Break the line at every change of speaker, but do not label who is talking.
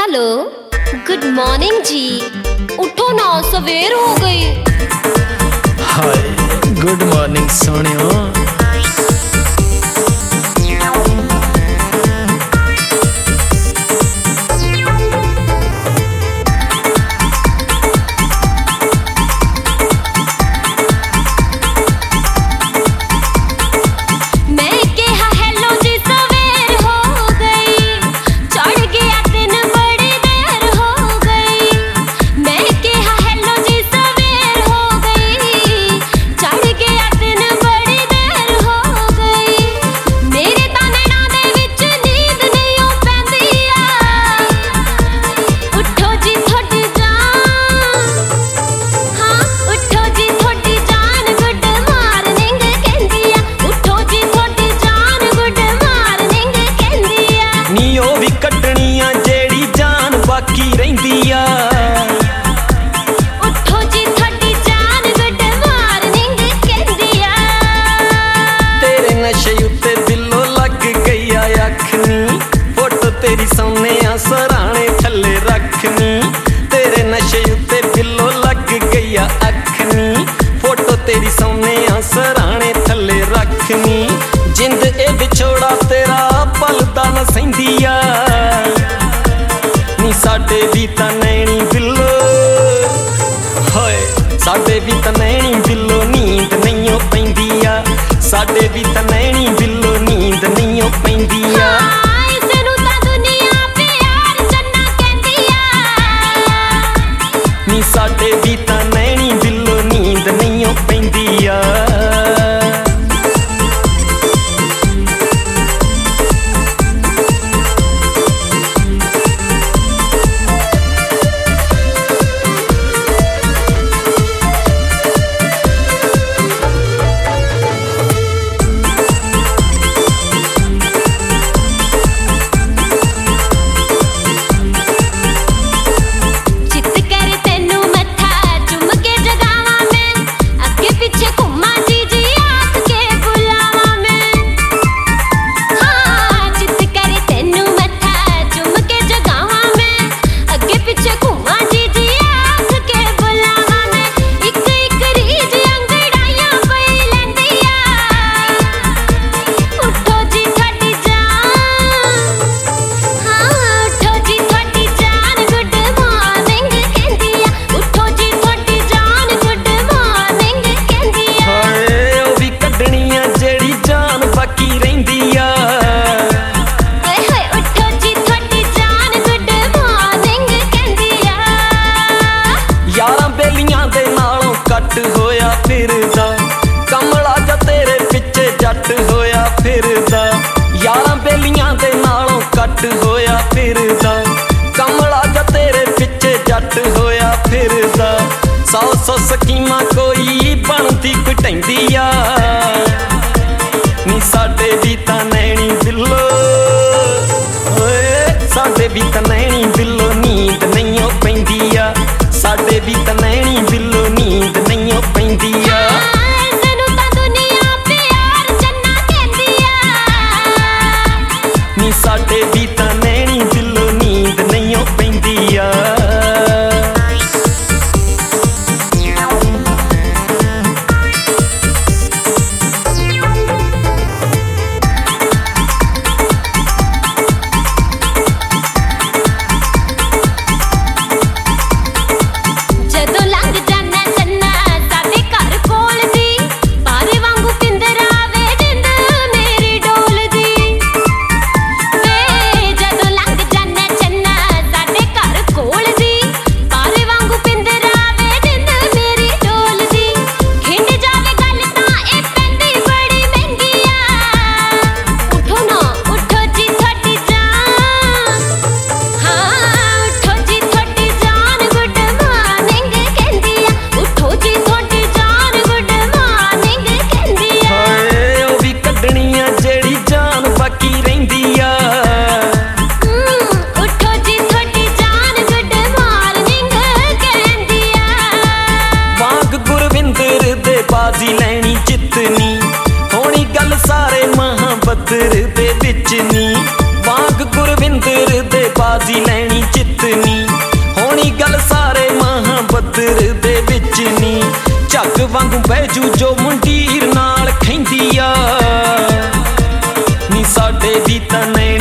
Hello good morning जी। उठो ना, सवेर हो गई।
हाय गुड मॉर्निंग सोनियो। तेरी सोने सराणे थले रखनी, तेरे नशे उत्ते बिल्लो लग गई अखनी। फोटो तेरी सोने सराणे थले रखनी। जिंद ए विछोड़ा तेरा पलदा न सहिंदिया नी साडे भी तां नैनी बिल्लो। होए साडे भी तां नैनी बिल्लो नींद नहीं पैंदिया। साडे भी तां नैनी बिल्लो नींद नहीं पैंदिया। साडे भी तां नैनी बिल्लो नींद नहीं पैंदिया। कट होया फिरदा कमला जा तेरे पिछे जट होया फिरदा। यारां बेलियां दे नालों कट होया फिरदा कमला जा तेरे पिछे जट होया फिरदा। सौ स्कीमां कोई बनदी घटैंदिया नी साडे भी तां नैनी बिल्लो। साडे भी तां नैनी बिल्लो नींद नहीं पैंदिया। साडे भी तां नैनी बिल्लो नींद नहीं पैंदिया। नी साडे भी तां नैनी बिल्लो नींद नहीं पैंदिया। बाजी लैनी जितनी होनी गल सारे महाबदर दे विच नी। वांग गुरविंदर दे बाजी लैनी जितनी ਝੱਗ ਵਾਂਗੂ ਬਹਿਜੂ ਜੋ ਮੁੰਡੀਰ ਨਾਲ ਖੈਂਦੀ ਆ ਨੀ ਸਾਡੇ ਦੀ ਤਨੇ